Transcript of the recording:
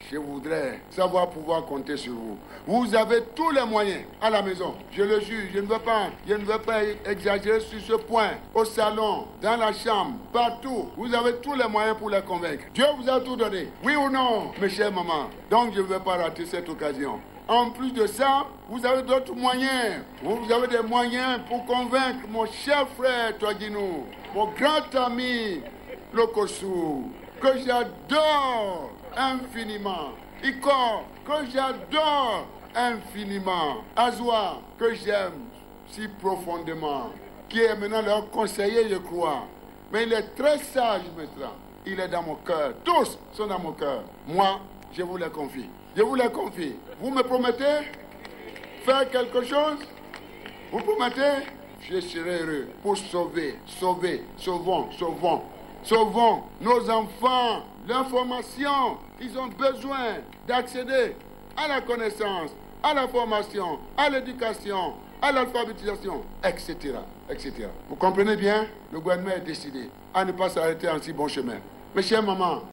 je voudrais savoir pouvoir compter sur vous. Vous avez tous les moyens à la maison. Je le jure, je ne veux pas exagérer sur ce point. Au salon, dans la chambre, partout. Vous avez tous les moyens pour les convaincre. Dieu vous a tout donné. Oui ou non, mes chères mamans? Donc je ne vais pas rater cette occasion. En plus de ça, vous avez d'autres moyens. Vous avez des moyens pour convaincre mon cher frère Toguinou, mon grand ami Lokosu, que j'adore infiniment. Iko, que j'adore infiniment. Azwa, que j'aime si profondément, qui est maintenant leur conseiller, je crois. Mais il est très sage maintenant. Il est dans mon cœur. Tous sont dans mon cœur. Moi, je vous les confie. Je vous les confie. Vous me promettez faire quelque chose? Vous promettez? Je serai heureux pour sauvons nos enfants. L'information, ils ont besoin d'accéder à la connaissance, à la formation, à l'éducation, à l'alphabétisation, etc., etc. Vous comprenez bien? Le gouvernement est décidé à ne pas s'arrêter en si bon chemin. Mes chères mamans,